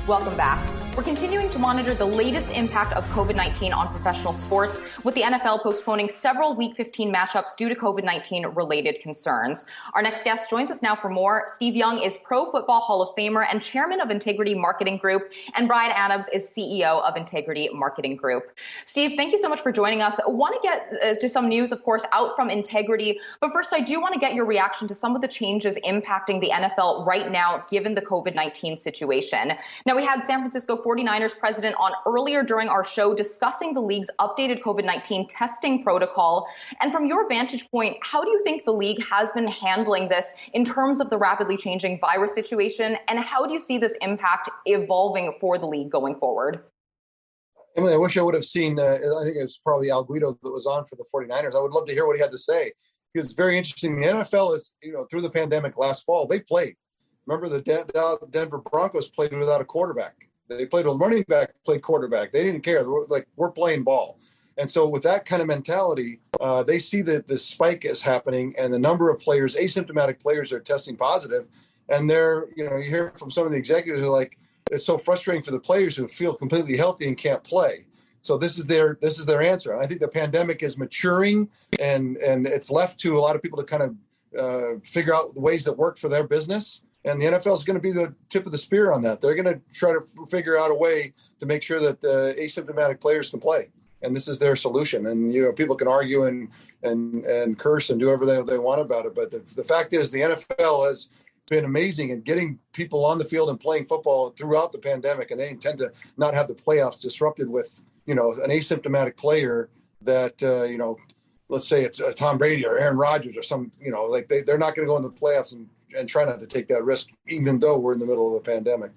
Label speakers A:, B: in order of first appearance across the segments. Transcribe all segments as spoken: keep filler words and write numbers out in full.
A: Welcome back. We're continuing to monitor the latest impact of COVID nineteen on professional sports, with the N F L postponing several Week fifteen matchups due to COVID nineteen related concerns. Our next guest joins us now for more. Steve Young is Pro Football Hall of Famer and chairman of Integrity Marketing Group, and Brian Adams is C E O of Integrity Marketing Group. Steve, thank you so much for joining us. I want to get uh, to some news, of course, out from Integrity, but first I do want to get your reaction to some of the changes impacting the N F L right now, given the COVID nineteen situation. Now, we had San Francisco forty-niners president on earlier during our show discussing the league's updated COVID nineteen testing protocol. And from your vantage point, how do you think the league has been handling this in terms of the rapidly changing virus situation? And how do you see this impact evolving for the league going forward?
B: Emily, I wish I would have seen, uh, I think it was probably Al Guido that was on for the forty-niners. I would love to hear what he had to say, because it's very interesting. The N F L is, you know, through the pandemic last fall, they played. Remember the De- Denver Broncos played without a quarterback. They played with running back, played quarterback. They didn't care. They were like, we're playing ball. And so with that kind of mentality, uh, they see that the spike is happening and the number of players, asymptomatic players, are testing positive. And they're, you know, you hear from some of the executives who are like, it's so frustrating for the players who feel completely healthy and can't play. So this is their this is their answer. And I think the pandemic is maturing, and and it's left to a lot of people to kind of uh, figure out the ways that work for their business. And the N F L is going to be the tip of the spear on that. They're going to try to figure out a way to make sure that the asymptomatic players can play. And this is their solution. And, you know, people can argue and and, and curse and do whatever they, they want about it. But the, the fact is the N F L has been amazing in getting people on the field and playing football throughout the pandemic. And they intend to not have the playoffs disrupted with, you know, an asymptomatic player that, uh, you know, let's say it's uh, Tom Brady or Aaron Rodgers or some, you know, like they, they're not going to go in the playoffs and and try not to take that risk, even though we're in the middle of a pandemic.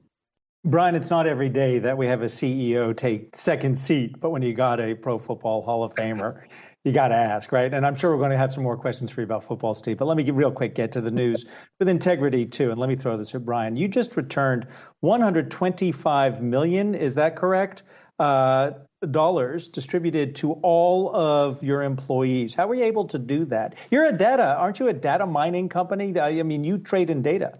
C: Brian, it's not every day that we have a C E O take second seat, but when you got a Pro Football Hall of Famer, you got to ask, right? And I'm sure we're going to have some more questions for you about football, Steve, but let me get real quick, get to the news with Integrity too. And let me throw this at Brian. You just returned one hundred twenty-five million, is that correct? Uh, dollars distributed to all of your employees. How were you able to do that? You're a data, aren't you a data mining company? I mean, you trade in data.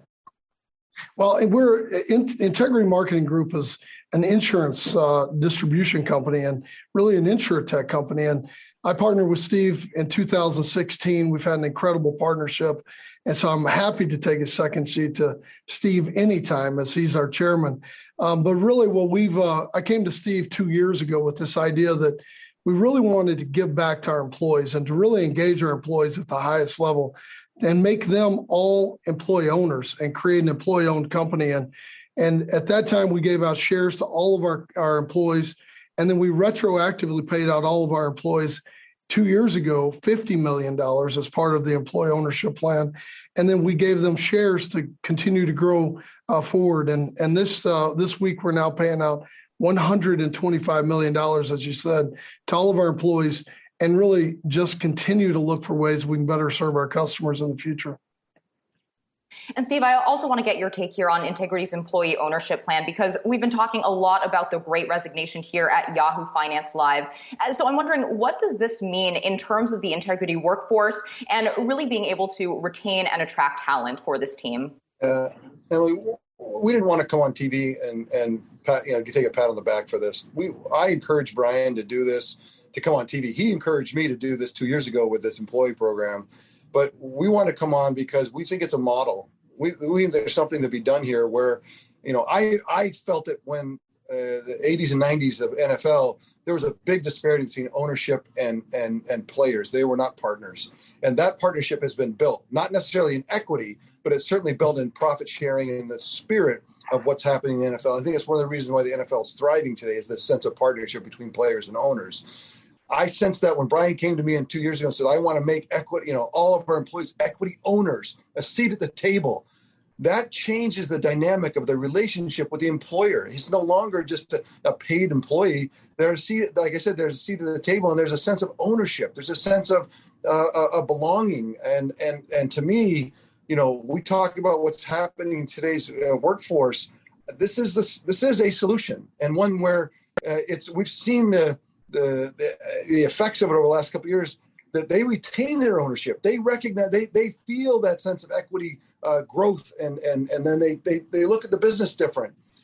D: Well, we're in, Integrity Marketing Group is an insurance uh, distribution company and really an insurtech company. And I partnered with Steve in two thousand sixteen. We've had an incredible partnership. And so I'm happy to take a second seat to Steve anytime, as he's our chairman. Um, but really what we've, uh, I came to Steve two years ago with this idea that we really wanted to give back to our employees and to really engage our employees at the highest level and make them all employee owners and create an employee owned company. And, and at that time, we gave out shares to all of our, our employees. And then we retroactively paid out all of our employees two years ago, fifty million dollars as part of the employee ownership plan. And then we gave them shares to continue to grow uh, forward. And, and this uh, this week, we're now paying out one hundred twenty-five million dollars, as you said, to all of our employees, and really just continue to look for ways we can better serve our customers in the future.
A: And Steve, I also want to get your take here on Integrity's employee ownership plan, because we've been talking a lot about the Great Resignation here at Yahoo Finance Live. So I'm wondering, what does this mean in terms of the Integrity workforce and really being able to retain and attract talent for this team?
B: Uh, Emily, we didn't want to come on T V and, and pat, you know, take a pat on the back for this. We, I encouraged Brian to do this, to come on T V. He encouraged me to do this two years ago with this employee program. But we want to come on because we think it's a model. We, we think there's something to be done here where, you know, I, I felt it when uh, the eighties and nineties of N F L, there was a big disparity between ownership and, and, and players. They were not partners. And that partnership has been built, not necessarily in equity, but it's certainly built in profit sharing and the spirit of what's happening in the N F L. I think it's one of the reasons why the N F L is thriving today, is this sense of partnership between players and owners. I sensed that when Brian came to me in two years ago and said, I want to make equity, you know, all of our employees equity owners, a seat at the table. That changes the dynamic of the relationship with the employer. He's no longer just a, a paid employee. There's a seat, like I said, there's a seat at the table, and there's a sense of ownership. There's a sense of uh, a belonging. And and and to me, you know, we talk about what's happening in today's uh, workforce. This is this this is a solution, and one where uh, it's we've seen the The, the the effects of it over the last couple of years, that they retain their ownership. They recognize, they they feel that sense of equity uh, growth, and and and then they they they look at the business different.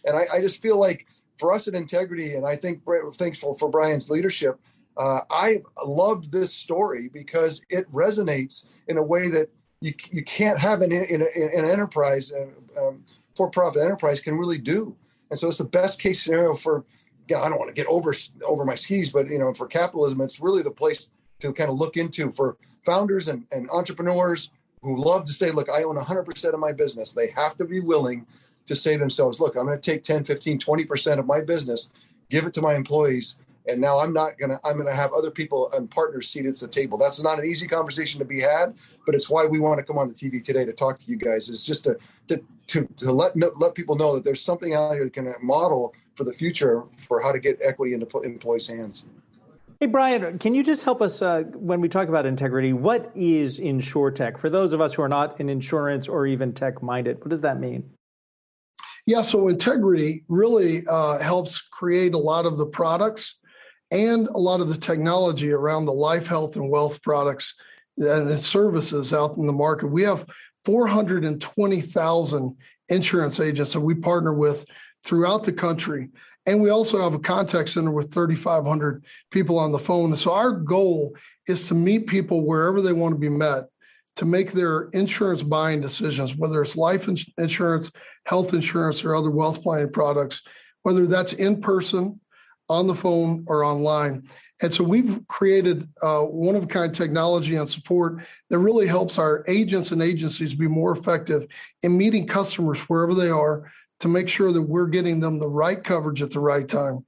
B: And I, I just feel like for us at Integrity, and I think thankful for Brian's leadership, uh, I loved this story because it resonates in a way that you you can't have an in, in, in an enterprise, um, for-profit enterprise can really do. And so it's the best case scenario for, you know, I don't want to get over over my skis, but you know, for capitalism, it's really the place to kind of look into for founders and, and entrepreneurs who love to say, look, I own one hundred percent of my business. They have to be willing to say to themselves, look, I'm going to take ten, fifteen, twenty percent of my business, give it to my employees. And now I'm not going to, I'm going to have other people and partners seated at the table. That's not an easy conversation to be had, but it's why we want to come on the T V today to talk to you guys. It's just to, to, to, to let, let people know that there's something out here that can model for the future for how to get equity into employees' hands.
C: Hey, Brian, can you just help us uh, when we talk about Integrity? What is InsurTech? For those of us who are not in insurance or even tech-minded, what does that mean?
D: Yeah, so Integrity really uh, helps create a lot of the products and a lot of the technology around the life, health, and wealth products and the services out in the market. We have four hundred twenty thousand insurance agents that we partner with throughout the country. And we also have a contact center with thirty-five hundred people on the phone. So our goal is to meet people wherever they want to be met, to make their insurance buying decisions, whether it's life ins- insurance, health insurance, or other wealth planning products, whether that's in person, on the phone, or online. And so we've created uh, one-of-a-kind technology and support that really helps our agents and agencies be more effective in meeting customers wherever they are to make sure that we're getting them the right coverage at the right time.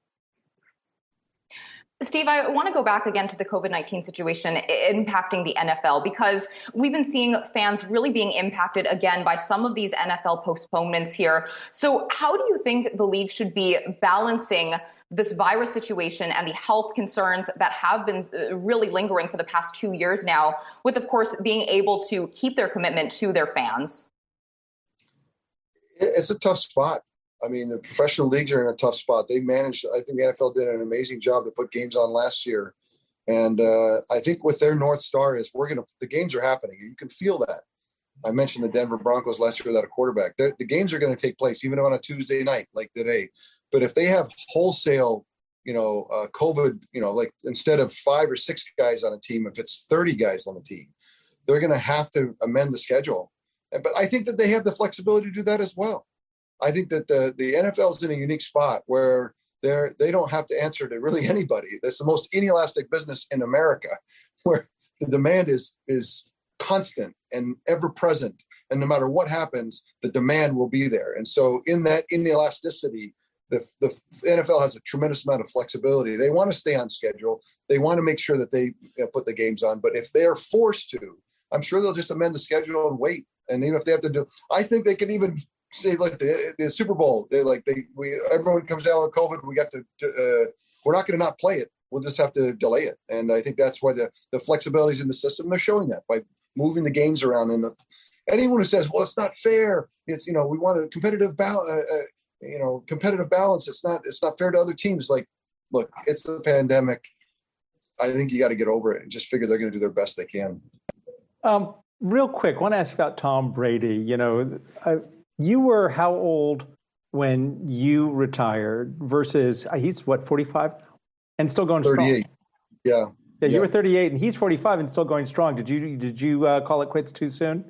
A: Steve, I want to go back again to the COVID nineteen situation impacting the N F L, because we've been seeing fans really being impacted again by some of these N F L postponements here. So how do you think the league should be balancing this virus situation and the health concerns that have been really lingering for the past two years now, with, of course, being able to keep their commitment to their fans?
B: It's a tough spot. I mean, the professional leagues are in a tough spot. They managed, I think the N F L did an amazing job to put games on last year. And uh, I think with their North Star is we're going to, the games are happening. You can feel that. I mentioned the Denver Broncos last year without a quarterback. They're, the games are going to take place even on a Tuesday night like today. But if they have wholesale, you know, uh, COVID, you know, like instead of five or six guys on a team, if it's thirty guys on a team, they're going to have to amend the schedule. But I think that they have the flexibility to do that as well. I think that the, the N F L is in a unique spot where they're, they don't have to answer to really anybody. That's the most inelastic business in America, where the demand is is constant and ever present. And no matter what happens, the demand will be there. And so in that inelasticity, the, the N F L has a tremendous amount of flexibility. They want to stay on schedule. They want to make sure that they you know, put the games on. But if they are forced to, I'm sure they'll just amend the schedule and wait. And even if they have to do, I think they can even say like the, the Super Bowl, they like they we everyone comes down with COVID. We got to, to uh, we're not going to not play it. We'll just have to delay it. And I think that's why the the flexibility is in the system. They're showing that by moving the games around. And the anyone who says, well, it's not fair. It's you know we want a competitive balance. Uh, uh, you know competitive balance. It's not it's not fair to other teams. Like, look, it's the pandemic. I think you got to get over it and just figure they're going to do their best they can.
C: Um, real quick, I want to ask about Tom Brady. You know, I, you were how old when you retired versus uh, he's what, forty-five now and still going
B: thirty-eight.
C: Strong?
B: Yeah.
C: yeah. Yeah,
B: you
C: you were thirty-eight and he's forty-five and still going strong. Did you did you uh, call it quits too soon?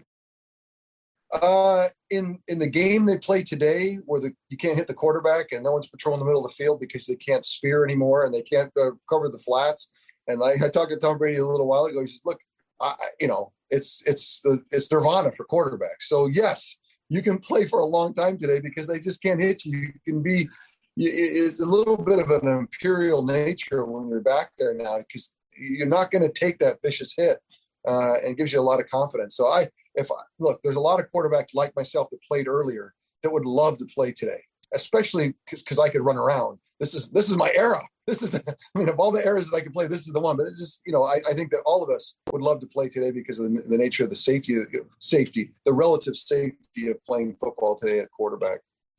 B: Uh, in in the game they play today, where the you can't hit the quarterback and no one's patrolling the middle of the field because they can't spear anymore and they can't uh, cover the flats. And like I talked to Tom Brady a little while ago. He says, "Look, I, you know, it's it's the it's nirvana for quarterbacks. So yes, you can play for a long time today because they just can't hit you. You can be it's a little bit of an imperial nature when you're back there now because you're not going to take that vicious hit, uh, and it gives you a lot of confidence. So I, if I, look, there's a lot of quarterbacks like myself that played earlier that would love to play today, especially because I could run around. This is this is my era. This is, the, I mean, of all the eras that I could play, this is the one. But it's just, you know, I, I think that all of us would love to play today because of the, the nature of the safety, safety, the relative safety of playing football today at quarterback.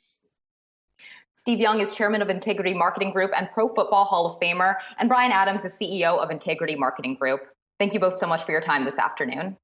A: Steve Young is chairman of Integrity Marketing Group and Pro Football Hall of Famer, and Brian Adams is C E O of Integrity Marketing Group. Thank you both so much for your time this afternoon.